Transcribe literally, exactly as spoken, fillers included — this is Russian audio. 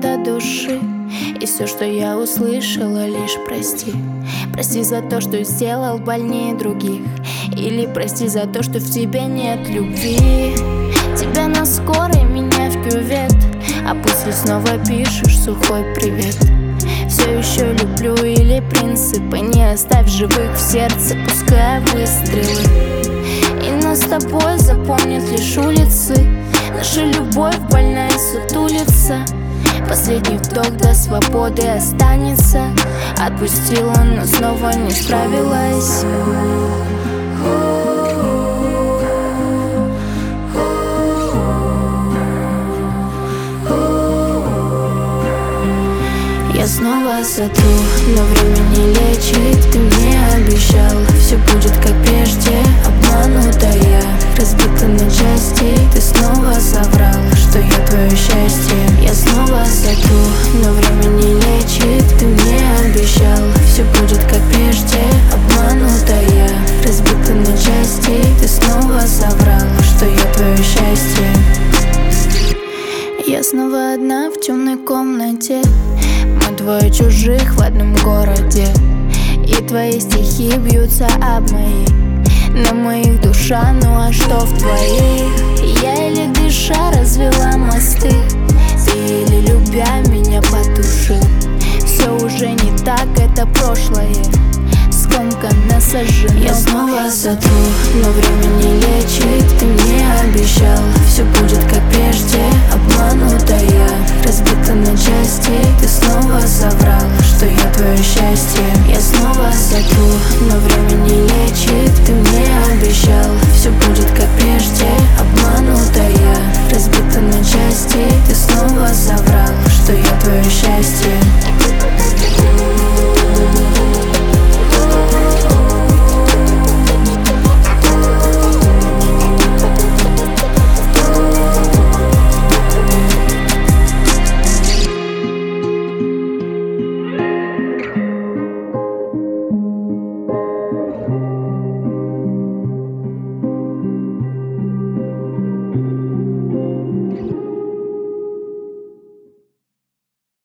до души. И все, что я услышала, лишь прости. Прости за то, что сделал больнее других. Или прости за то, что в тебе нет любви. Тебя на скорой, меня в кювет. А после снова пишешь сухой привет. Все еще люблю или принципы. Не оставь живых в сердце, пускай выстрелы. И нас с тобой запомнят лишь улицы. Наша любовь больная сутулица. Последний вдох до свободы останется. Отпустила, но снова не справилась. Я снова сотру, но время не лечит. Ты мне обещал, все будет как прежде. Обманутая, разбита на части. Ты снова соврал, что я твое счастье. Я снова сотру, но время не лечит. Ты мне обещал, все будет как прежде. Обманутая, разбита на части. Ты снова соврал, что я твое счастье. Я снова одна в темной комнате. Мы двое чужих в одном городе. И твои стихи бьются об мои. На моих душа, ну а что в твоих? Я еле дыша развела мосты. Ты еле любя меня потушил. Все уже не так, это прошлое скомканно сожжено. Я снова сотру, но время не лечит. Ты мне обещал, все будет как прежде. Обманутая, разбита на части. Ты снова соврал, что я твое счастье. Я снова сотру, но время не лечит. Ты мне обещал,